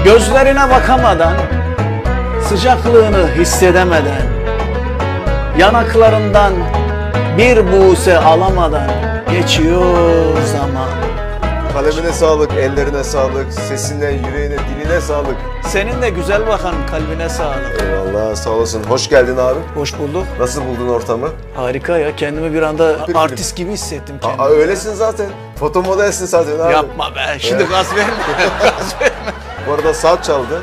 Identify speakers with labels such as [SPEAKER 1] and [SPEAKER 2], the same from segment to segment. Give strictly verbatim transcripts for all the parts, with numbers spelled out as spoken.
[SPEAKER 1] Gözlerine bakamadan, sıcaklığını hissedemeden, yanaklarından bir buğse alamadan geçiyor zaman.
[SPEAKER 2] Kalemine sağlık, ellerine sağlık, sesine, yüreğine, diline sağlık.
[SPEAKER 1] Senin de güzel bakan kalbine sağlık.
[SPEAKER 2] Eyvallah, sağ olasın. Hoş geldin abi.
[SPEAKER 1] Hoş bulduk.
[SPEAKER 2] Nasıl buldun ortamı?
[SPEAKER 1] Harika ya, kendimi bir anda
[SPEAKER 2] Bir
[SPEAKER 1] artist gibi hissettim kendimi.
[SPEAKER 2] Aa, öylesin zaten. Foto modelsin zaten abi.
[SPEAKER 1] Yapma be, şimdi
[SPEAKER 2] Evet.
[SPEAKER 1] gaz verme. Gaz verme.
[SPEAKER 2] Bu arada saat çaldı.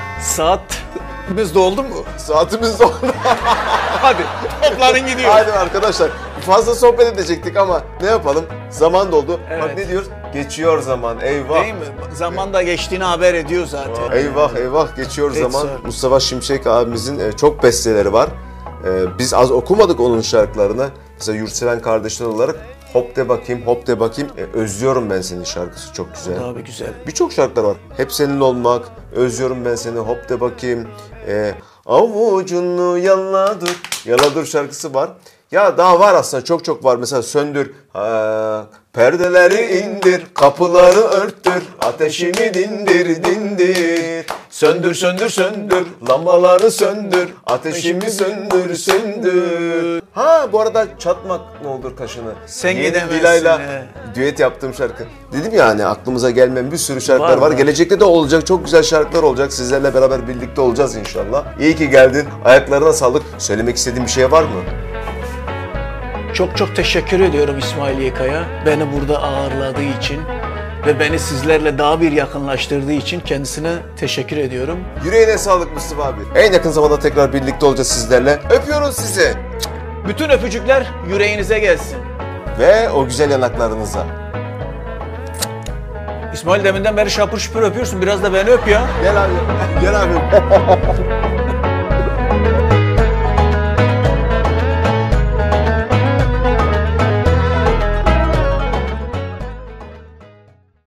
[SPEAKER 1] Saatimiz doldu mu?
[SPEAKER 2] Saatimiz doldu.
[SPEAKER 1] Hadi toplanın gidiyor.
[SPEAKER 2] Hadi arkadaşlar. Fazla sohbet edecektik ama ne yapalım? Zaman doldu.
[SPEAKER 1] Evet.
[SPEAKER 2] Bak ne diyoruz? Geçiyor zaman. Eyvah.
[SPEAKER 1] Değil mi? Zaman da geçtiğini haber ediyor zaten.
[SPEAKER 2] Eyvah eyvah geçiyor
[SPEAKER 1] Evet,
[SPEAKER 2] zaman.
[SPEAKER 1] sir.
[SPEAKER 2] Mustafa Şimşek abimizin e, çok besteleri var. E, biz az okumadık onun şarkılarını. Mesela Yurtseven kardeşler olarak Hop de bakayım, hop de bakayım. E, özlüyorum ben seni şarkısı çok güzel.
[SPEAKER 1] Abi güzel.
[SPEAKER 2] Birçok şarkılar var. Hep senin olmak, özlüyorum ben seni, hop de bakayım. E, avucunu yala dur, yala dur şarkısı var. Ya daha var aslında, çok çok var. Mesela söndür, ha, perdeleri indir, kapıları örttür, ateşimi dindir dindir. Söndür söndür söndür, lambaları söndür, ateşimi söndür söndür. Ha bu arada çatmak ne olur kaşını.
[SPEAKER 1] Sen
[SPEAKER 2] Yeni
[SPEAKER 1] gidemezsin,
[SPEAKER 2] Dilay'la
[SPEAKER 1] he.
[SPEAKER 2] düet yaptığım şarkı. Dedim ya hani aklımıza gelmeyen bir sürü şarkılar
[SPEAKER 1] Var,
[SPEAKER 2] var.
[SPEAKER 1] var.
[SPEAKER 2] Gelecekte de olacak, çok güzel şarkılar olacak. Sizlerle beraber birlikte olacağız inşallah. İyi ki geldin. Ayaklarına sağlık. Söylemek istediğin bir şey var mı?
[SPEAKER 1] Çok çok teşekkür ediyorum İsmail Yekaya. Beni burada ağırladığı için ve beni sizlerle daha bir yakınlaştırdığı için kendisine teşekkür ediyorum.
[SPEAKER 2] Yüreğine sağlık Mustafa abi. En yakın zamanda tekrar birlikte olacağız sizlerle. Öpüyoruz sizi.
[SPEAKER 1] Bütün öpücükler yüreğinize gelsin.
[SPEAKER 2] Ve o güzel yanaklarınıza.
[SPEAKER 1] İsmail deminden beri şapır şupur öpüyorsun. Biraz da beni öp ya.
[SPEAKER 2] Gel abi. Gel abi.